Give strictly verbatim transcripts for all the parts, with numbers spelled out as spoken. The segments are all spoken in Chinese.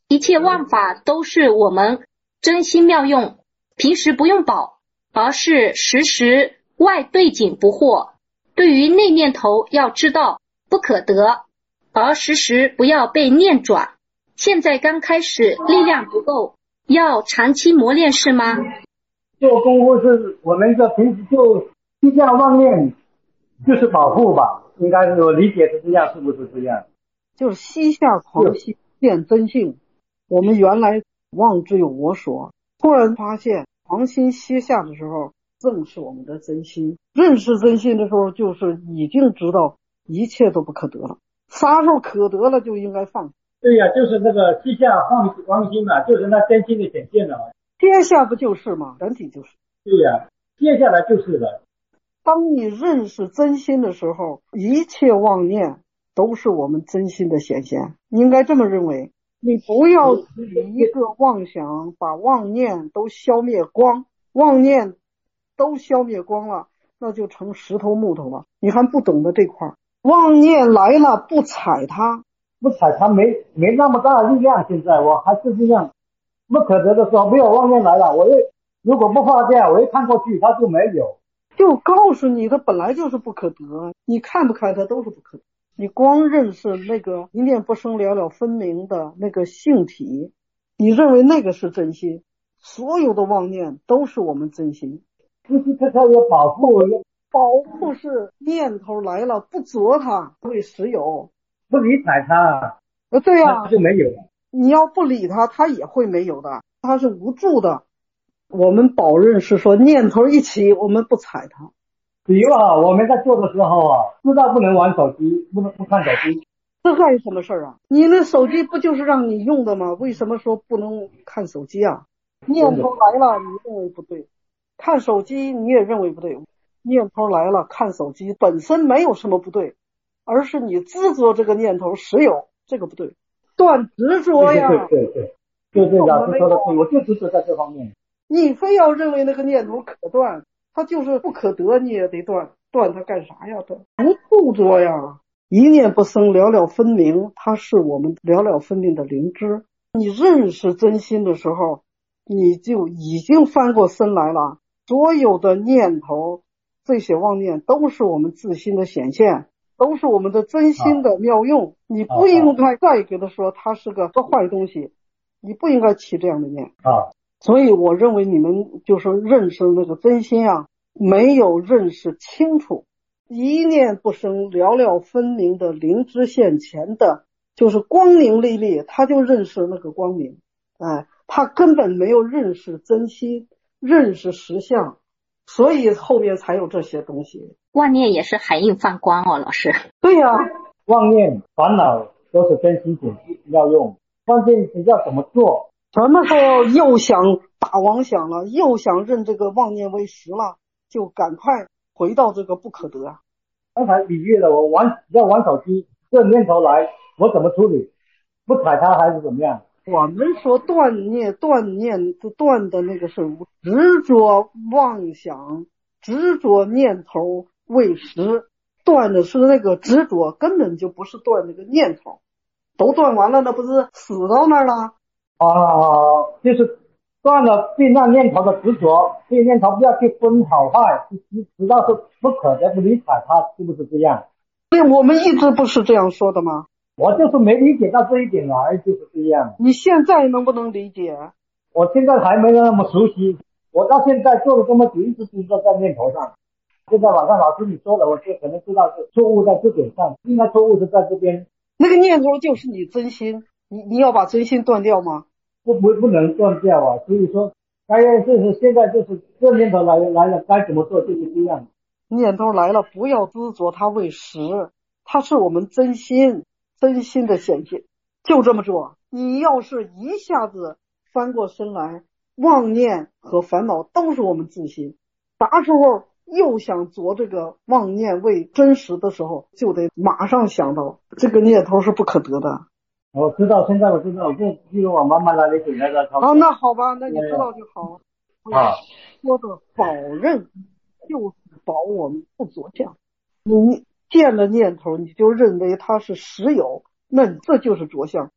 一切万法都是我们真心妙用，平时不用保，而是时时外对境不惑。对于内念头要知道不可得，而时时不要被念转。现在刚开始力量不够，要长期磨练是吗？ 做功夫是我们这平时就低下妄念，就是保护吧，应该是我理解是这样，是不是这样？ 就是息下狂心见真性。我们原来妄只有我所，突然发现狂心歇下的时候，正是我们的真心。认识真心的时候，就是已经知道一切都不可得了，啥时候可得了就应该放。 对呀、啊，就是那个息下放狂心嘛，就是那真心的显现了。 接下不就是吗？整体就是。 对呀、啊，接下来就是了。 当你认识真心的时候，一切妄念都是我们真心的显现，你应该这么认为。你不要以一个妄想把妄念都消灭光，妄念都消灭光了，那就成石头木头了。你还不懂得这块，妄念来了不踩它， 不踩它没没那么大的力量。现在我还是这样，不可得的时候没有妄念来了，我一如果不放下，我一看过去它就没有。 就告诉你它本来就是不可得，你看不看它都是不可得。你光认识那个一念不生了了分明的那个性体，你认为那个是真心，所有的妄念都是我们真心。 就是它它有保护， 保护是念头来了不着它会实有， 不理睬它， 呃，对呀、啊， 就没有了。 你要不理它，它也会没有的，它是无助的。我们保认是说念头一起，我们不睬它。 比如啊，我们在做的时候啊，知道不能玩手机，不能不看手机， 这干什么事儿啊？你那手机不就是让你用的吗？为什么说不能看手机啊？念头来了，你认为不对；看手机你也认为不对。念头来了，看手机本身没有什么不对，而是你执着这个念头实有，这个不对。断执着呀！ 对对对对，对对，老师说的对，我就执着在这方面。 你非要认为那个念头可断，它就是不可得，你也得断，断它干啥呀？断不执着呀！一念不生，了了分明，它是我们了了分明的灵知。你认识真心的时候，你就已经翻过身来了。所有的念头，这些妄念都是我们自心的显现，都是我们的真心的妙用。啊、你不应该再给他说它是个坏东西，你不应该起这样的念啊。 所以我认为你们就是认识那个真心啊，没有认识清楚。一念不生，了了分明的灵知现前的，就是光明历历，他就认识那个光明，哎，他根本没有认识真心，认识实相，所以后面才有这些东西。 妄念也是海印放光哦，老师。 对呀、啊， 妄念烦恼都是真心点要用，关键是要怎么做。 什么时候又想打妄想了，又想认这个妄念为实了，就赶快回到这个不可得。 刚才比喻了，我玩要玩手机，这念头来，我怎么处理？不踩它还是怎么样？ 我们说断念，断念断的那个是执着妄想，执着念头为实，断的是那个执着，根本就不是断那个念头。都断完了，那不是死到那儿了？ 啊，就是断了对那念头的执着，对念头不要去分好坏，直到是不可得不理睬它，是不是这样？ 对，我们一直不是这样说的吗？ 我就是没理解到这一点来，就是这样。 你现在能不能理解？ 我现在还没那么熟悉，我到现在做了这么久，一直执着在念头上。现在晚上老师你说的，我就可能知道是错误在这点上，应该错误是在这边。 那个念头就是你真心，你你要把真心断掉吗？ 不不不能断掉啊！所以说，该就是现在就是这念头来来了，该怎么做就是这样。 念头来了，不要执着它为实，它是我们真心真心的显现，就这么做。你要是一下子翻过身来，妄念和烦恼都是我们自心，啥时候又想着这个妄念为真实的时候，就得马上想到这个念头是不可得的。 我知道，现在我知道，我就记录我慢慢来理解那个操作。 啊，那好吧，那你知道就好。 啊， 说的保认就是保我们不着相。你见了念头，你就认为它是实有，那这就是着相。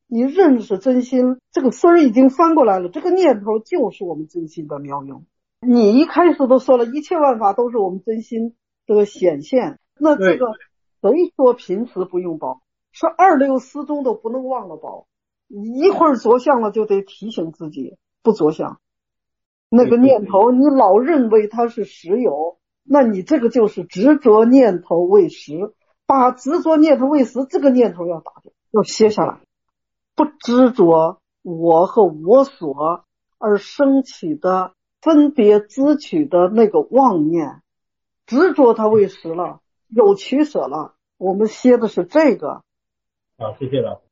你认识真心，这个丝儿已经翻过来了，这个念头就是我们真心的妙用。你一开始都说了一切万法都是我们真心这个显现，那这个谁说平时不用保？说二六时中都不能忘了保，一会儿着相了就得提醒自己不着相。那个念头你老认为它是实有，那你这个就是执着念头为实，把执着念头为实这个念头要打掉，要歇下来，不执着我和我所而升起的分别知取的那个妄念，执着它为实了，有取舍了，我们歇的是这个。 好，谢谢了。